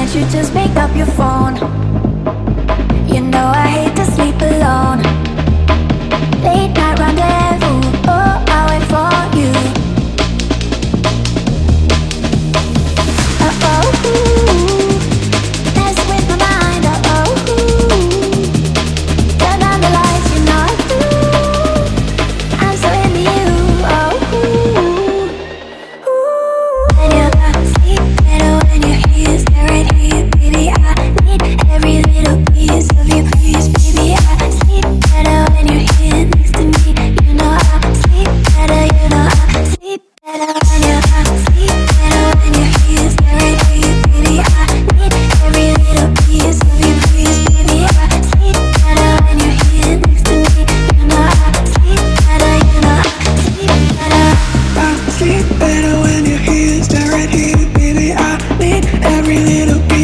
can't you just pick up your phone? You know I hate to sleep alone. Late night rendezvous, oh, I'll wait for you. Oh, mess with my mind, turn on the lights, you know, I'm so into you, when you sleep better when you're here, stay right here, baby, I need every little piece of you, please, baby, I sleep better when you're here next to me, you know I sleep better, you know I sleep better when you sleep better when you're here, stay right here, baby, I need every little piece of you, please, baby, I sleep better when you're here next to me, you know I sleep better, you know I sleep better. I sleep better when you're here, stay right here, baby, I need every little bit.